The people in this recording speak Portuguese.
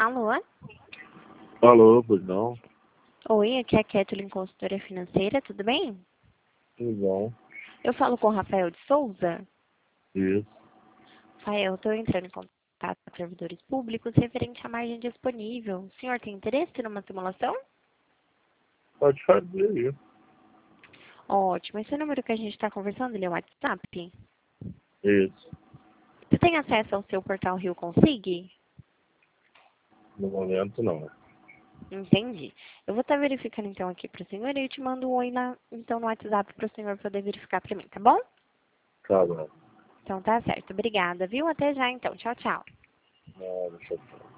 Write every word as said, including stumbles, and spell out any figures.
Alô? Alô, pois não? Oi, aqui é a Kathleen, consultora financeira, tudo bem? Tudo bom? Eu falo com o Rafael de Souza. Isso. Rafael, eu estou entrando em contato com servidores públicos referente à margem disponível. O senhor tem interesse numa simulação? Pode fazer aí. Ótimo. Esse número que a gente está conversando, ele é o WhatsApp? Isso. Você tem acesso ao seu portal Rio Consig? No momento, não. Entendi. Eu vou estar verificando então aqui para o senhor e eu te mando um oi na, então no WhatsApp para o senhor poder verificar para mim, tá bom? Tá bom. Então tá certo. Obrigada, viu? Até já então. Tchau, tchau. Não, deixa eu...